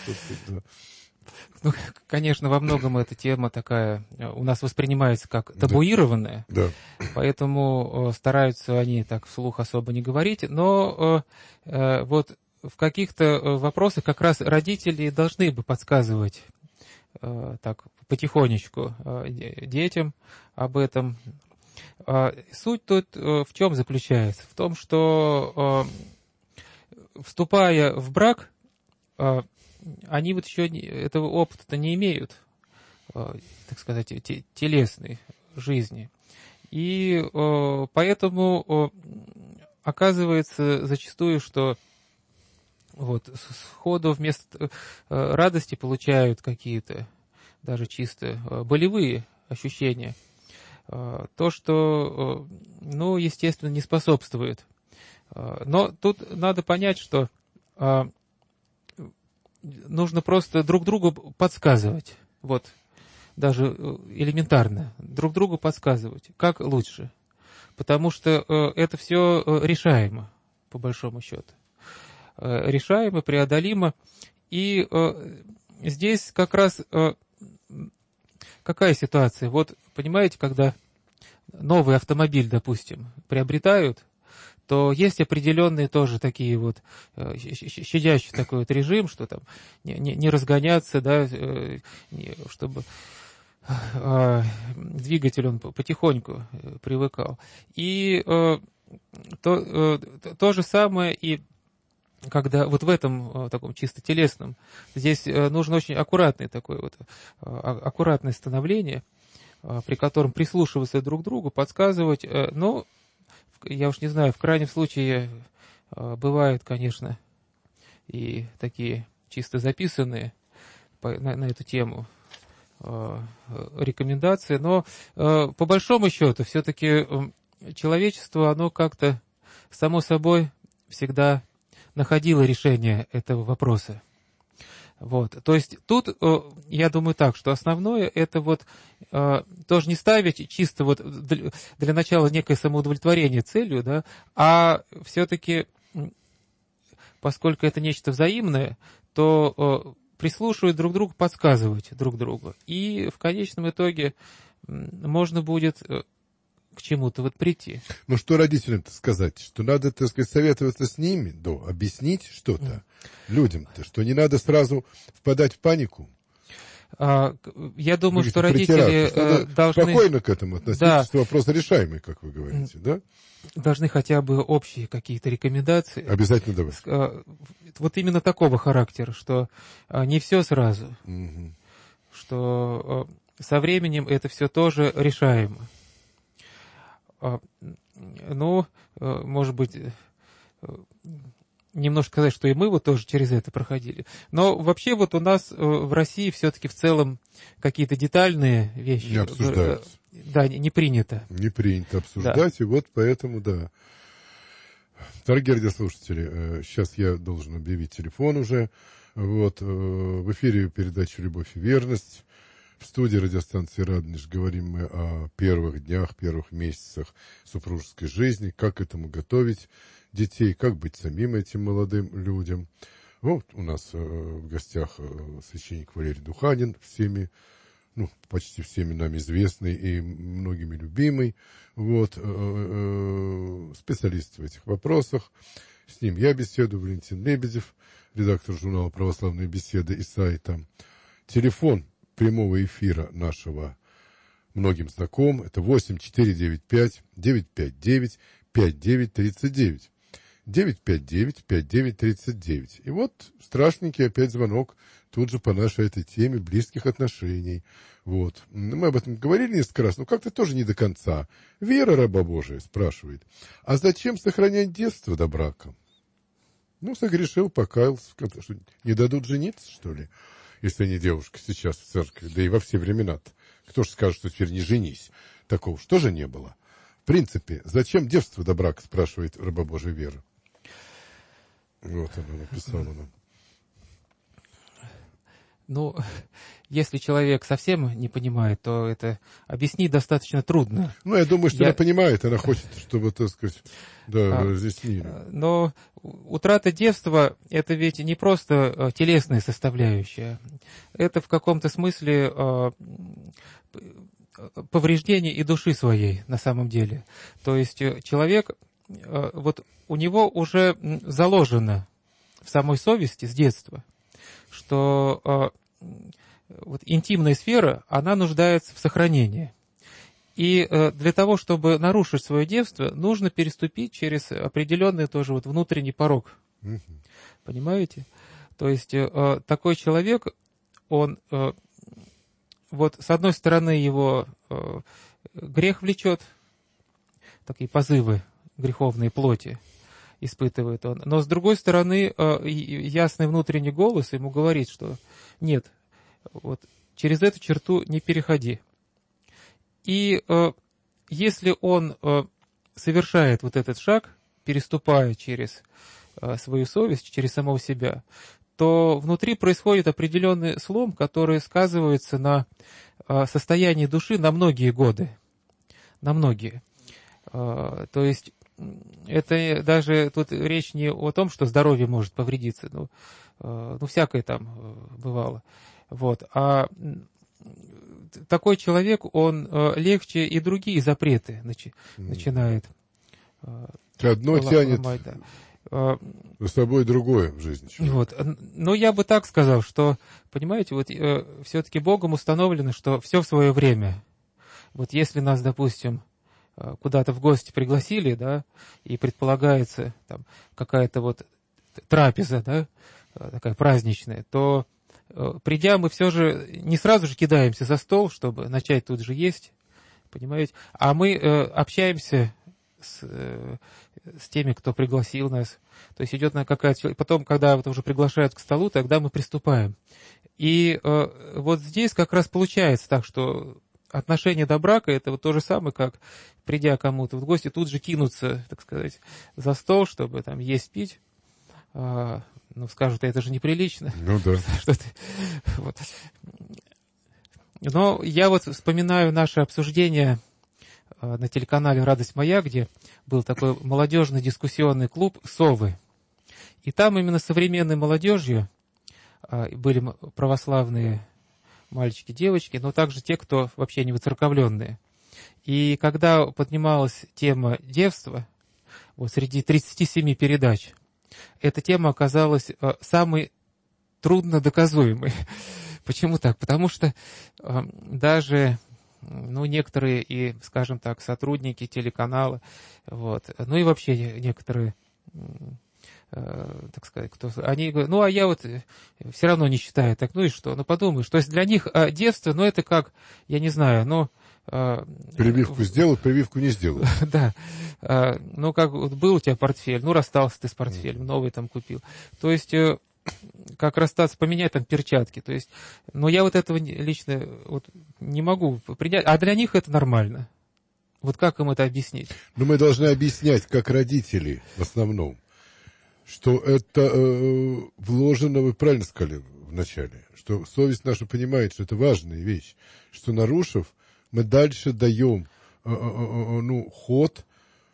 S1: Конечно, во многом эта тема такая у нас воспринимается как табуированная,
S3: да.
S1: Поэтому стараются они так вслух особо не говорить, но в каких-то вопросах как раз родители должны бы подсказывать так потихонечку детям об этом. Суть тут в чем заключается? В том, что вступая в брак, они еще этого опыта-то не имеют, так сказать, телесной жизни. И поэтому оказывается зачастую, что сходу вместо радости получают какие-то даже чисто болевые ощущения. То, что, естественно, не способствует. Но тут надо понять, что нужно просто друг другу подсказывать. Даже элементарно. Друг другу подсказывать, как лучше. Потому что это все решаемо, по большому счету. Решаемо, преодолимо. И здесь как раз какая ситуация? Понимаете, когда новый автомобиль, допустим, приобретают, то есть определенные тоже такие щадящий такой режим, что там не разгоняться, да, чтобы двигатель он потихоньку привыкал. И то же самое и когда в этом таком чисто телесном, здесь нужно очень аккуратное аккуратное становление, при котором прислушиваться друг к другу, подсказывать, я уж не знаю, в крайнем случае бывают, конечно, и такие чисто записанные на эту тему рекомендации, но по большому счету все-таки человечество, оно как-то само собой всегда находило решение этого вопроса. Вот. То есть тут, я думаю так, что основное это вот тоже не ставить чисто вот для начала некое самоудовлетворение целью, да, а все-таки, поскольку это нечто взаимное, то прислушивать друг другу, подсказывать друг другу. И в конечном итоге можно будет к чему-то вот прийти.
S3: Ну, что родителям-то сказать? Что надо, так сказать, советоваться с ними, объяснить что-то людям-то, что не надо сразу впадать в панику.
S1: Я думаю, что родители должны...
S3: Спокойно к этому относиться, что вопрос решаемый, как вы говорите, да?
S1: Должны хотя бы общие какие-то рекомендации.
S3: Обязательно давать.
S1: Вот именно такого характера, что не все сразу, что со временем это все тоже решаемо. Ну, может быть, немножко сказать, что и мы вот тоже через это проходили. Но вообще вот у нас в России все-таки в целом какие-то детальные вещи...
S3: Не обсуждаются.
S1: Да, не принято. Не
S3: принято обсуждать, да. И вот поэтому, да. Дорогие радиослушатели, сейчас я должен объявить телефон уже. Вот, в эфире передача «Любовь и верность». В студии радиостанции «Радонеж» говорим мы о первых днях, первых месяцах супружеской жизни, как к этому готовить детей, как быть самим этим молодым людям. Вот у нас в гостях священник Валерий Духанин, почти всеми нами известный и многими любимый, вот, специалист в этих вопросах. С ним я беседую, Валентин Лебедев, редактор журнала «Православные беседы» и сайта. Телефон прямого эфира нашего многим знаком, это 8495-959-5939. 959-5939. И вот страшненький опять звонок тут же по нашей этой теме близких отношений. Вот. Мы об этом говорили несколько раз, но как-то тоже не до конца. Вера, раба Божия, спрашивает, а зачем сохранять детство до брака? Согрешил, покаялся, что не дадут жениться, что ли, если не девушка сейчас в церкви, да и во все времена-то. Кто же скажет, что теперь не женись? Такого же тоже не было. В принципе, зачем девство до брака, спрашивает раба Божия Вера. Вот она написала нам.
S1: Если человек совсем не понимает, то это объяснить достаточно трудно.
S3: Я думаю, что она понимает, она хочет, чтобы, так сказать, разъяснили.
S1: Но утрата девства – это ведь не просто телесная составляющая. Это в каком-то смысле повреждение и души своей на самом деле. То есть человек, вот у него уже заложено в самой совести с детства, что вот интимная сфера, она нуждается в сохранении. И для того, чтобы нарушить свое девство, нужно переступить через определенный тоже вот внутренний порог. Понимаете? То есть такой человек, он вот с одной стороны его грех влечет, такие позывы греховной плоти испытывает он, но с другой стороны ясный внутренний голос ему говорит, что нет, вот через эту черту не переходи. И если он совершает вот этот шаг, переступая через свою совесть, через самого себя, то внутри происходит определенный слом, который сказывается на состоянии души на многие годы. На многие. То есть это даже тут речь не о том, что здоровье может повредиться, всякое там бывало. Вот. А такой человек, он легче и другие запреты начинает.
S3: Одно тянет за собой другое в жизни.
S1: Вот. Но я бы так сказал, что, понимаете, вот все-таки Богом установлено, что все в свое время. Вот если нас, допустим, куда-то в гости пригласили, да, и предполагается там какая-то вот трапеза, да, такая праздничная, то придя, мы все же не сразу же кидаемся за стол, чтобы начать тут же есть, понимаете, а мы общаемся с теми, кто пригласил нас. То есть идет на какая-то... Потом, когда это уже приглашают к столу, тогда мы приступаем. И вот здесь как раз получается так, что отношение до брака — это вот то же самое, как, придя кому-то в гости, тут же кинуться, так сказать, за стол, чтобы там есть, пить. Ну, скажут, это же неприлично.
S3: Ну да.
S1: Что ты, вот. Но я вот вспоминаю наше обсуждение на телеканале «Радость моя», где был такой молодежный дискуссионный клуб «Совы». И там именно современной молодежью были православные мальчики, девочки, но также те, кто вообще не выцерковленные. И когда поднималась тема девства, вот среди 37 передач, эта тема оказалась самой трудно доказуемой. Почему так? Потому что даже некоторые и, скажем так, сотрудники телеканала, вот, ну и вообще некоторые, так сказать, они говорят, ну а я вот все равно не считаю так, ну и что? Ну подумаешь, то есть для них девство, ну это как, я не знаю, ну...
S3: Прививку сделал, прививку не сделал.
S1: Да. Ну как вот был у тебя портфель, ну расстался ты с портфелем, новый там купил. То есть... как расстаться, поменять там перчатки. То есть, но я вот этого лично вот не могу принять. А для них это нормально. Вот как им это объяснить?
S3: Ну, мы должны объяснять, как родители в основном, что это вложено, вы правильно сказали вначале, что совесть наша понимает, что это важная вещь, что нарушив, мы дальше даем ход,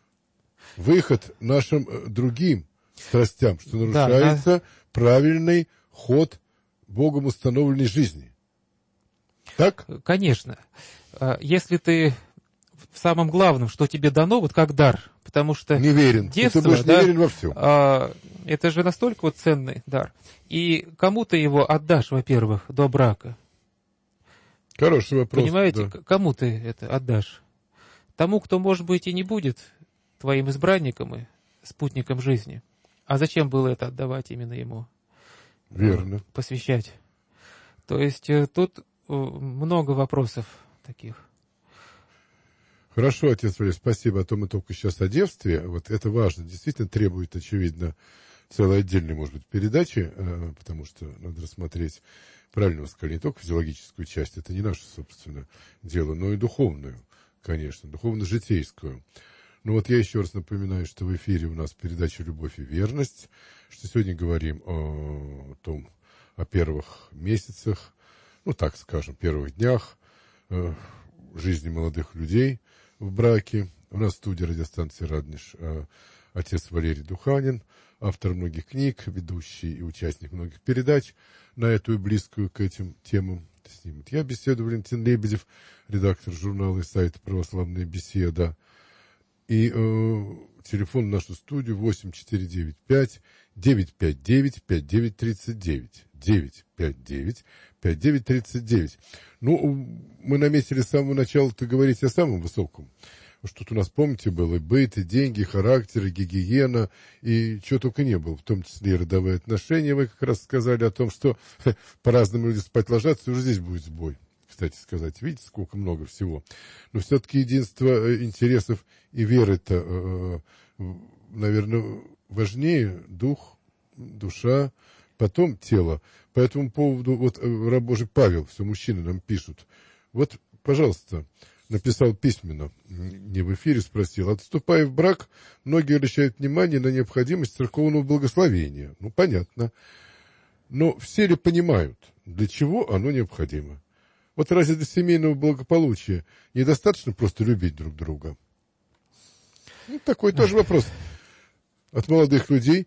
S3: выход нашим другим страстям, что нарушается правильный ход Богом установленной жизни. Так?
S1: Конечно. Если ты в самом главном, что тебе дано, вот как дар, потому что
S3: не верен.
S1: детство,
S3: ты будешь не верен во всем.
S1: Это же настолько вот ценный дар. И кому ты его отдашь, во-первых, до брака?
S3: Хороший вопрос.
S1: Понимаете,
S3: да.
S1: Кому ты это отдашь? Тому, кто, может быть, и не будет твоим избранником и спутником жизни. А зачем было это отдавать именно ему?
S3: Верно.
S1: Посвящать. То есть тут много вопросов таких.
S3: Хорошо, отец Валерий, спасибо. А то мы только сейчас о девстве. Вот это важно. Действительно требует, очевидно, целой отдельной, может быть, передачи, потому что надо рассмотреть, правильно вы сказали, не только физиологическую часть, это не наше, собственно, дело, но и духовную, конечно, духовно-житейскую. Ну вот я еще раз напоминаю, что в эфире у нас передача «Любовь и верность», что сегодня говорим о первых месяцах, ну так скажем, первых днях жизни молодых людей в браке. У нас в студии радиостанции «Радонеж» отец Валерий Духанин, автор многих книг, ведущий и участник многих передач на эту и близкую к этим темам. С ним я беседую, Валентин Лебедев, редактор журнала и сайта «Православная беседа». И телефон в нашу студию 8495-959-5939. 959-5939. Ну, мы наметили с самого начала-то говорить о самом высоком. Что тут у нас, помните, было и быт, и деньги, характер, и гигиена, и чего только не было, в том числе и родовые отношения. Вы как раз сказали о том, что по-разному люди спать ложатся, и уже здесь будет сбой. Кстати сказать, видите, сколько много всего. Но все-таки единство интересов и веры-то, наверное, важнее дух, душа, потом тело. По этому поводу, вот раб Божий Павел, все мужчины нам пишут. Вот, пожалуйста, написал письменно, не в эфире спросил. Отступая в брак, многие обращают внимание на необходимость церковного благословения. Ну, понятно. Но все ли понимают, для чего оно необходимо? Вот разве для семейного благополучия недостаточно просто любить друг друга? Ну, такой тоже вопрос от молодых людей,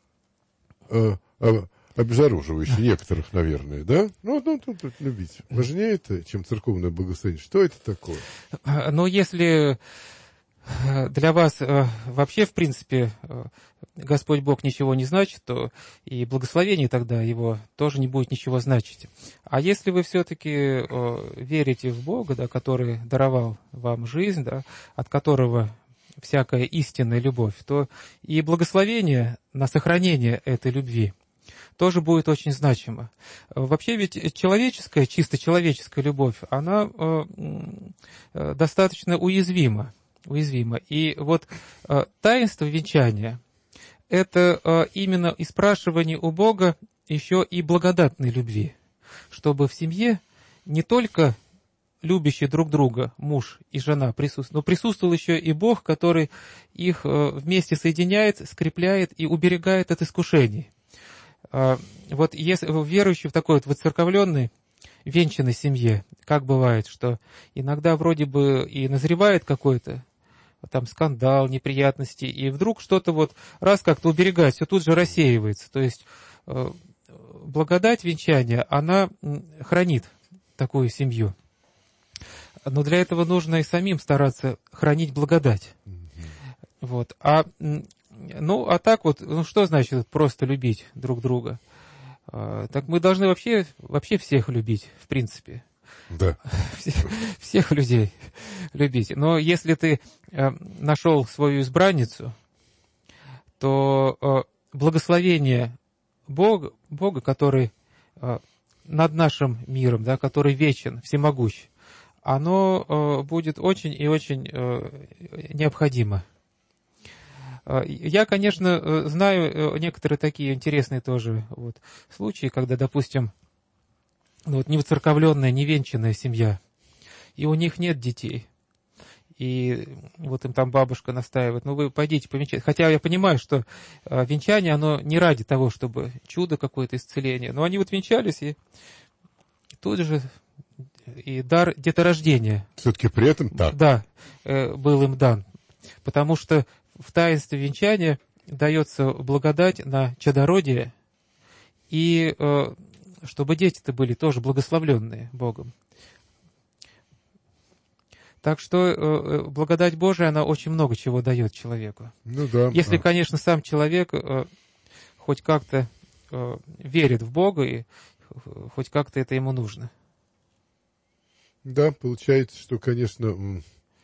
S3: обезоруживающий некоторых, наверное, да? Ну, любить. Важнее это, чем церковное благословение. Что это такое?
S1: Но если для вас вообще, в принципе, Господь Бог ничего не значит, то и благословение тогда его тоже не будет ничего значить. А если вы все-таки верите в Бога, да, который даровал вам жизнь, да, от которого всякая истинная любовь, то и благословение на сохранение этой любви тоже будет очень значимо. Вообще ведь человеческая, чисто человеческая любовь, она достаточно уязвима. уязвимо. И вот таинство венчания – это именно и спрашивание у Бога еще и благодатной любви, чтобы в семье не только любящие друг друга муж и жена присутствовали, но присутствовал еще и Бог, который их вместе соединяет, скрепляет и уберегает от искушений. Вот если верующий в такой вот воцерковленной, венчанной семье, как бывает, что иногда вроде бы и назревает какой-то там скандал, неприятности, и вдруг что-то вот раз как-то уберегает, все тут же рассеивается. То есть благодать венчания, она хранит такую семью. Но для этого нужно и самим стараться хранить благодать. Вот. А так вот, что значит просто любить друг друга? Так мы должны вообще всех любить, в принципе.
S3: Да.
S1: Всех людей любить. Но если ты нашел свою избранницу, то благословение Бога, который над нашим миром, да, который вечен, всемогущ, оно будет очень и очень необходимо. Я, конечно, знаю некоторые такие интересные тоже вот случаи, когда, допустим, не воцерковленная, не венчанная семья, и у них нет детей. И вот им там бабушка настаивает, вы пойдите повенчать. Хотя я понимаю, что венчание, оно не ради того, чтобы чудо какое-то, исцеление. Но они вот венчались, и тут же и дар деторождения.
S3: Все-таки при этом так.
S1: Да, был им дан. Потому что в таинстве венчания дается благодать на чадородие, и чтобы дети-то были тоже благословленные Богом. Так что благодать Божия, она очень много чего дает человеку.
S3: Ну да.
S1: Если, конечно, сам человек хоть как-то верит в Бога, и хоть как-то это ему нужно.
S3: Да, получается, что, конечно,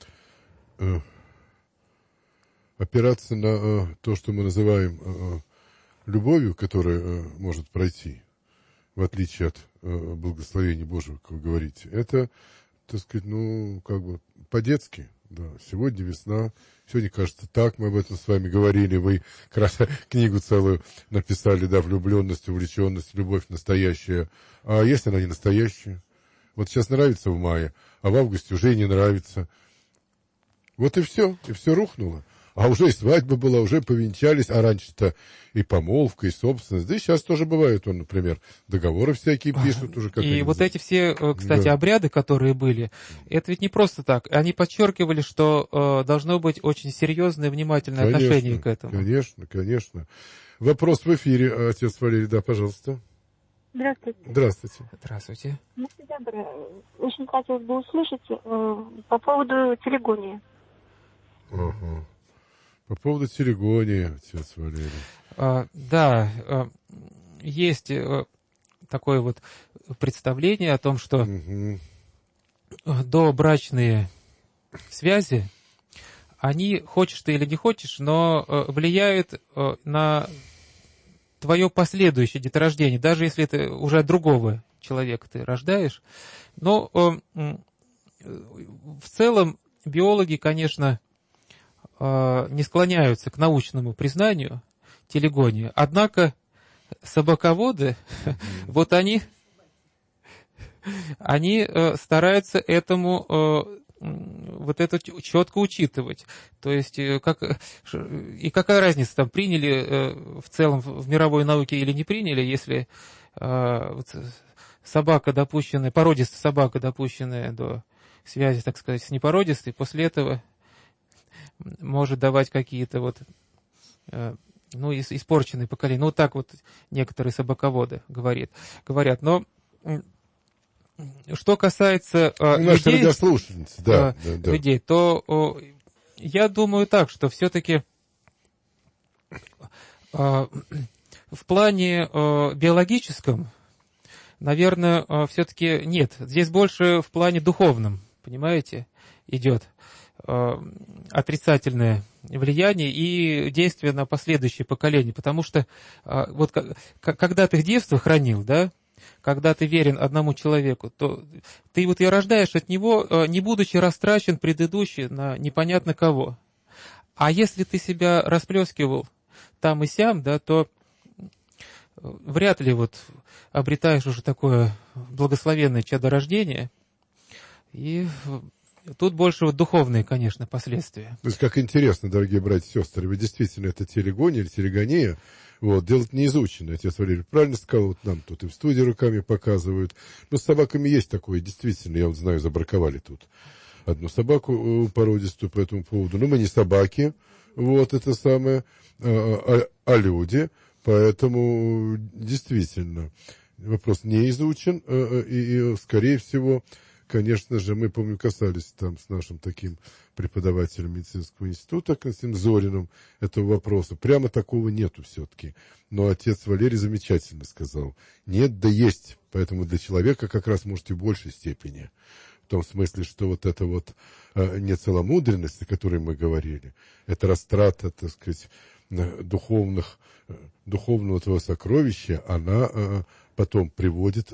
S3: опираться на то, что мы называем любовью, которая может пройти, в отличие от благословения Божьего, как вы говорите, это, так сказать, по-детски. Да. Сегодня весна, сегодня, кажется, так, мы об этом с вами говорили, вы как раз книгу целую написали, да, влюбленность, увлеченность, любовь настоящая. А если она не настоящая? Вот сейчас нравится в мае, а в августе уже и не нравится. Вот и все рухнуло. А уже и свадьба была, уже повенчались, а раньше-то и помолвка, и собственность. Да и сейчас тоже бывают, например, договоры всякие пишут уже.
S1: И вот эти все, кстати, обряды, которые были, это ведь не просто так. Они подчеркивали, что должно быть очень серьезное, внимательное отношение к этому.
S3: Конечно. Вопрос в эфире, отец Валерий, да, пожалуйста.
S5: Здравствуйте.
S1: Здравствуйте.
S5: Очень хотелось бы услышать по поводу телегонии.
S3: Ага. По поводу телегонии, отец Валерий.
S1: Да, есть такое вот представление о том, что добрачные связи, они, хочешь ты или не хочешь, но влияют на твое последующее деторождение, даже если это уже от другого человека ты рождаешь. Но в целом биологи, конечно, не склоняются к научному признанию телегонии. Однако собаководы, вот они стараются этому вот это четко учитывать. То есть, и какая разница, там приняли в целом в мировой науке или не приняли, если собака допущенная, породистая собака, допущенная до связи, так сказать, с непородистой, после этого может давать какие-то вот, испорченные поколения. Вот так вот некоторые собаководы говорят. Но что касается людей, то я думаю так, что все-таки в плане биологическом, наверное, все-таки нет. Здесь больше в плане духовном, понимаете, идет отрицательное влияние и действие на последующее поколение. Потому что вот когда ты в детстве хранил, да, когда ты верен одному человеку, то ты вот и рождаешь от него, не будучи растрачен предыдущий на непонятно кого. А если ты себя расплескивал там и сям, да, то вряд ли вот обретаешь уже такое благословенное чадорождение. И тут больше вот духовные, конечно, последствия.
S3: То есть, как интересно, дорогие братья и сестры, вы действительно это телегония или телегония, вот, делать не изучено. Отец Валерий правильно сказал, вот нам тут и в студии руками показывают. Но с собаками есть такое, действительно, я вот знаю, забраковали тут одну собаку породистую по этому поводу. Но мы не собаки, вот это самое, а люди. Поэтому действительно вопрос не изучен, и скорее всего, конечно же, мы, помню, касались там с нашим таким преподавателем медицинского института, Константином Зориным, этого вопроса. Прямо такого нету все-таки. Но отец Валерий замечательно сказал. Нет, да есть. Поэтому для человека как раз может и в большей степени. В том смысле, что вот эта вот нецеломудренность, о которой мы говорили, это растрата, так сказать, духовного этого сокровища, она потом приводит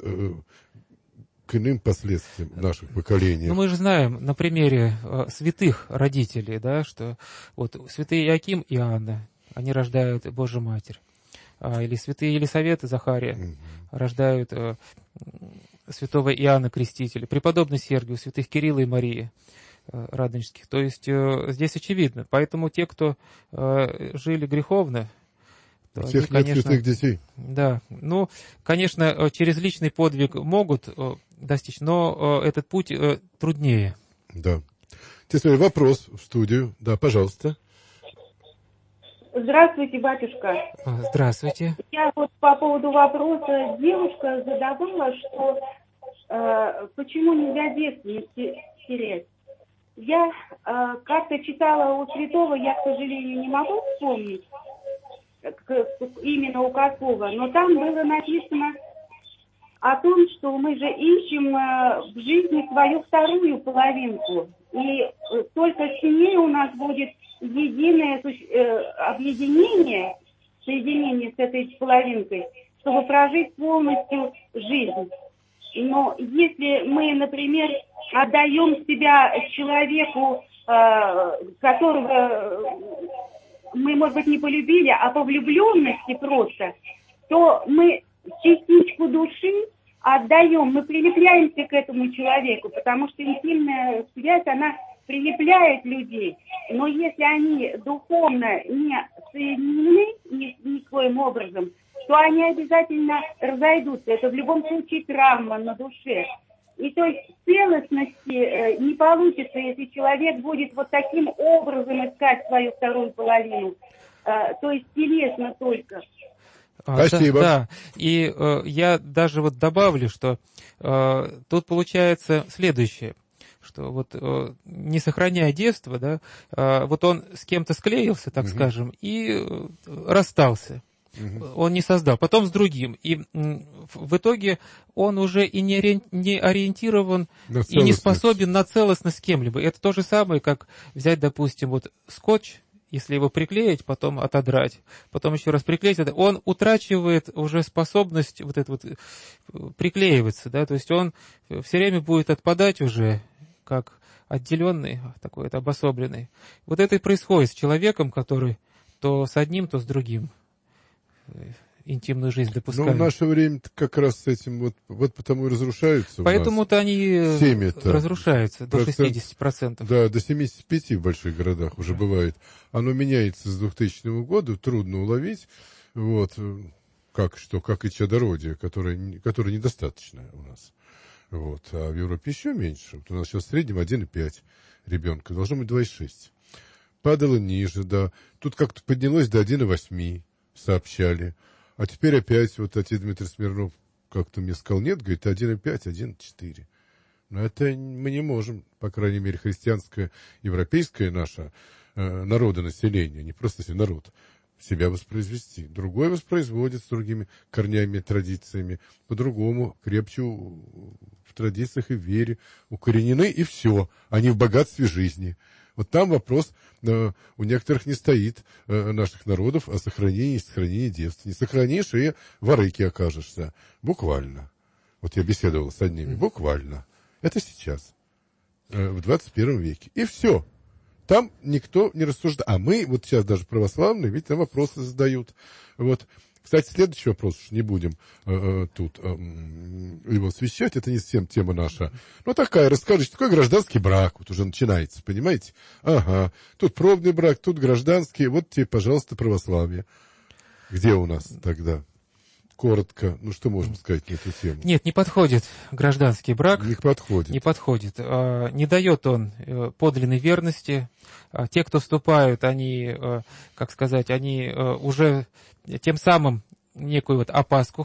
S3: к иным последствиям наших поколений.
S1: Ну, мы же знаем на примере святых родителей, да, что вот святые Иоаким и Анна, они рождают Божию Матерь. Или святые Елисавета и Захария рождают святого Иоанна Крестителя. Преподобный Сергий, святых Кирилла и Марии радонежских. То есть здесь очевидно. Поэтому те, кто жили греховно,
S3: у всех нет святых детей.
S1: Да. Ну, конечно, через личный подвиг могут достичь, но этот путь труднее.
S3: Да. Теперь вопрос в студию. Да, пожалуйста.
S5: Здравствуйте, батюшка.
S1: Здравствуйте.
S5: Я вот по поводу вопроса девушка задавала, что почему нельзя девственность терять. Я как-то читала у святого, я, к сожалению, не могу вспомнить, именно у какого, но там было написано о том, что мы же ищем в жизни свою вторую половинку, и только с ней у нас будет единое объединение, соединение с этой половинкой, чтобы прожить полностью жизнь. Но если мы, например, отдаем себя человеку, которого мы, может быть, не полюбили, а по влюбленности просто, то мы частичку души отдаем, мы прилепляемся к этому человеку, потому что интимная связь, она прилепляет людей. Но если они духовно не соединены никоим образом, то они обязательно разойдутся. Это в любом случае травма на душе. И то есть целостности не получится, если человек будет вот таким образом искать свою вторую половину. То есть телесно только.
S3: Спасибо.
S1: Да. И я даже вот добавлю, что тут получается следующее, что вот не сохраняя девство, да, вот он с кем-то склеился, так скажем, и расстался. Он не создал, потом с другим. И в итоге он уже и не ориентирован, и не способен на целостность с кем-либо. Это то же самое, как взять, допустим, вот скотч, если его приклеить, потом отодрать, потом еще раз приклеить, он утрачивает уже способность вот это вот приклеиваться, да, то есть он все время будет отпадать уже, как отделенный, такой вот обособленный. Вот это и происходит с человеком, который то с одним, то с другим интимную жизнь допускают.
S3: Ну, в наше время как раз с этим вот потому и разрушаются.
S1: Поэтому-то они разрушаются до 60%.
S3: Да, до 75% в больших городах уже бывает. Оно меняется с 2000 года, трудно уловить. Вот, как и чадородие, которое недостаточно у нас. Вот, а в Европе еще меньше. Вот у нас сейчас в среднем 1,5 ребенка, должно быть 2,6. Падало ниже, да. Тут как-то поднялось до 1,8, сообщали. А теперь опять, вот отец Дмитрий Смирнов как-то мне сказал, нет, говорит, 1,5, 1,4. Но это мы не можем, по крайней мере, христианское, европейское наше народонаселение, не просто народ, себя воспроизвести. Другой воспроизводит с другими корнями, традициями, по-другому, крепче в традициях и в вере, укоренены, и все, они в богатстве жизни. Вот там вопрос у некоторых не стоит, наших народов, о сохранении девства. Не сохранишь, и в арыке окажешься. Буквально. Вот я беседовал с одними, буквально. Это сейчас, в 21 веке. И все. Там никто не рассуждает. А мы, вот сейчас даже православные, ведь там вопросы задают. Вот. Кстати, следующий вопрос, уж не будем тут его освещать, это не совсем тема наша. Но такая, расскажите, такой гражданский брак вот уже начинается, понимаете? Ага, тут пробный брак, тут гражданский, вот тебе, пожалуйста, православие. Где у нас тогда? Коротко, ну что можем сказать на эту тему?
S1: Нет, не подходит гражданский брак.
S3: Не подходит.
S1: Не подходит. Не дает он подлинной верности. Те, кто вступают, они, как сказать, они уже тем самым некую вот опаску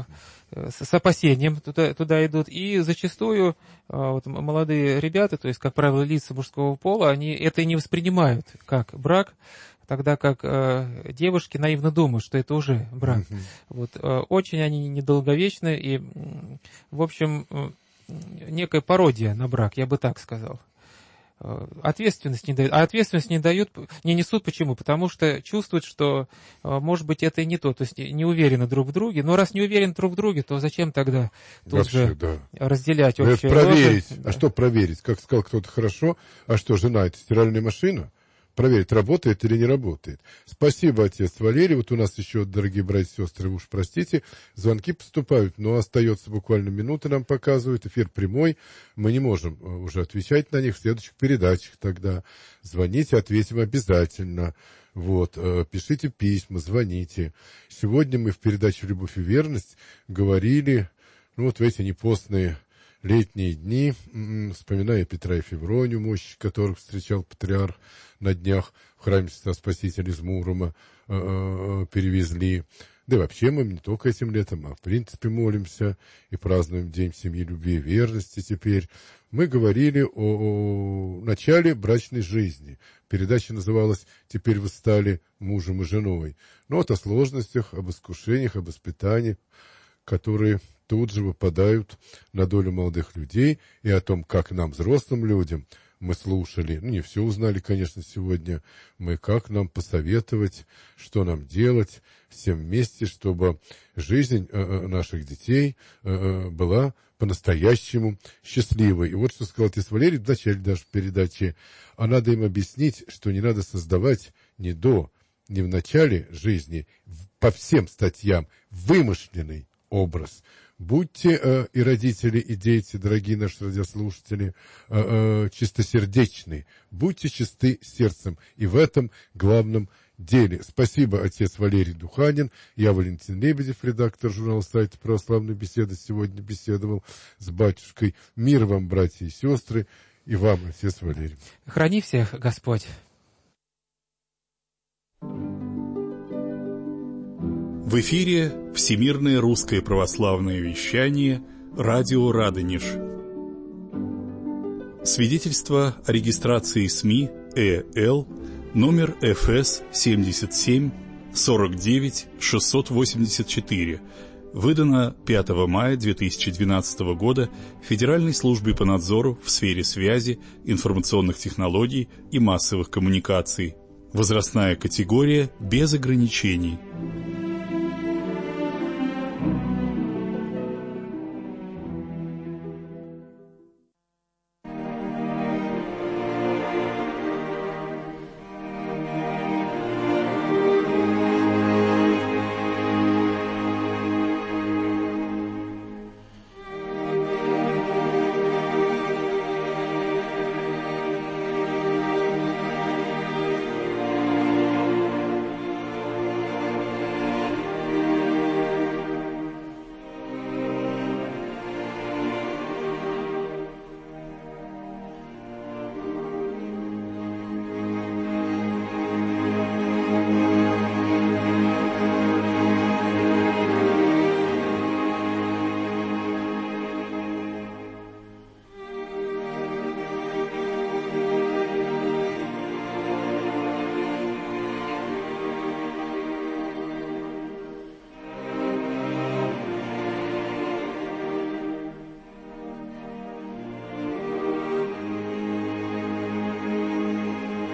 S1: с опасением туда идут. И зачастую вот, молодые ребята, то есть, как правило, лица мужского пола, они это и не воспринимают как брак, тогда как девушки наивно думают, что это уже брак. Вот, очень они недолговечны и, в общем, некая пародия на брак, я бы так сказал. Ответственность не дают. А ответственность не несут. Почему? Потому что чувствуют, что, может быть, это и не то. То есть не уверены друг в друге. Но раз не уверены друг в друге, то зачем тогда тут же разделять общее?
S3: Проверить. Да. А что проверить? Как сказал кто-то, хорошо. А что, жена, это стиральная машина? Проверить, работает или не работает. Спасибо, отец Валерий. Вот у нас еще, дорогие братья и сестры, вы уж простите, звонки поступают, но остается буквально минута, нам показывают, эфир прямой. Мы не можем уже отвечать на них в следующих передачах тогда. Звоните, ответим обязательно. Вот, пишите письма, звоните. Сегодня мы в передаче «Любовь и верность» говорили, ну вот в эти непостные летние дни, вспоминая Петра и Февронию, мощи которых встречал патриарх на днях в храме Христа Спасителя из Мурома, перевезли. Да и вообще мы не только этим летом, а в принципе молимся и празднуем День семьи, любви и верности теперь. Мы говорили о начале брачной жизни. Передача называлась «Теперь вы стали мужем и женой». Но вот о сложностях, об искушениях, об испытаниях, которые тут же выпадают на долю молодых людей, и о том, как нам, взрослым людям, мы слушали, ну, не все узнали, конечно, сегодня, как нам посоветовать, что нам делать всем вместе, чтобы жизнь наших детей была по-настоящему счастливой. И вот что сказал отец Валерий в начале даже передачи, а надо им объяснить, что не надо создавать ни в начале жизни, по всем статьям, вымышленный образ. Будьте и родители, и дети, дорогие наши радиослушатели, чистосердечны, будьте чисты сердцем, и в этом главном деле. Спасибо, отец Валерий Духанин. Я Валентин Лебедев, редактор журнала сайта «Православная беседа». Сегодня беседовал с батюшкой. Мир вам, братья и сестры, и вам, отец Валерий.
S1: Храни всех Господь.
S2: В эфире Всемирное русское православное вещание «Радио Радонеж». Свидетельство о регистрации СМИ ЭЛ номер ФС 77 49 684, выдано 5 мая 2012 года Федеральной службой по надзору в сфере связи, информационных технологий и массовых коммуникаций. Возрастная категория без ограничений.